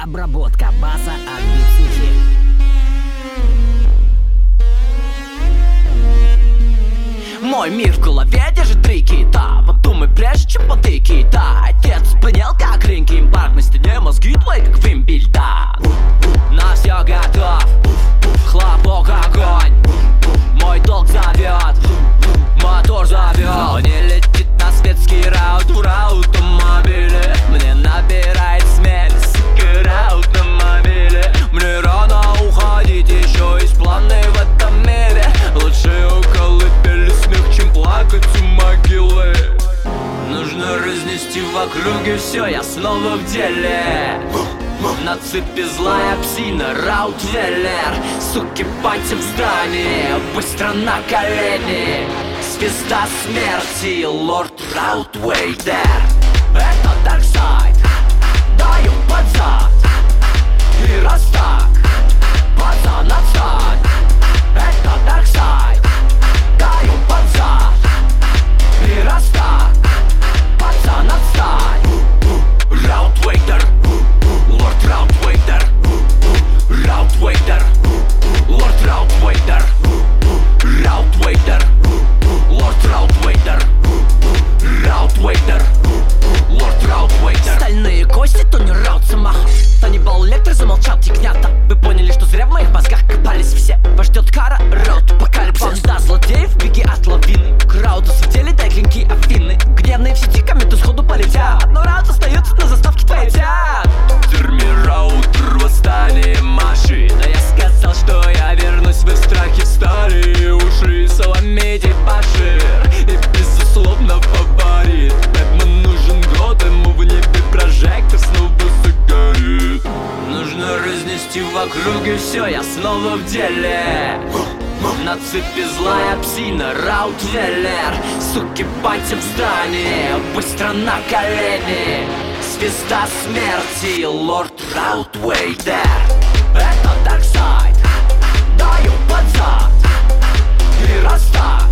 Обработка баса от Бицухи. Мой мир в голове держит три кита. Подумай, прежде чем потыки, да. Отец понял, как Линкин Парк. На стене мозги твои, как Вимбельда. На все готов, хлопок, огонь. Мой долг зовет, мотор зовет. Но не летит на светский раут в раутомобиле. Мне набирает смелость раут на мобиле. Мне рано уходить, еще есть планы в этом мире. Лучше у колыбели смех, чем плакать у могилы. Нужно разнести в округе все, я снова в деле. На цепи злая псина, Раутвеллер. Суки, пати в здании, быстро на колени. Звезда смерти, лорд Раутвейдер. Это Дарксайд, даю под зад. И раз так, пацан, отстань. Это Дарксайд, даю под зад. И раз так, пацан, отстань. Раутвейдер, лорд Раутвейдер. Раутвейдер, лорд Раутвейдер. Раутвейдер, лорд Раутвейдер. Раутвейдер, лорд Раутвейдер. Стальные кости, то не Раут Самаха. Танибал Лектор замолчал тигнята. Вы поняли, что зря в моих мозгах копались все. Вас ждет кара, Раут апокалипсис. Банда злодеев, беги от лавины. Краудус в деле, дай клинки Афины. Гневные в сети комменты сходу полетят. Но Раут остается на заставке твоей тят. Раутер, восстание машин. А я сказал, что я вернусь, вы в страхе встали. Уши Соломеди Башир. И безусловно фаворит. Бэтмен нужен год, ему в небе прожектор снова загорит. Нужно разнести в округе все, я снова в деле. На цепи злая псина, Раутвеллер. Суки, пати в здании, быстро на колени. Звезда смерти, лорд Раутвейдер. Это Дарксайд, даю под зад. И раз так,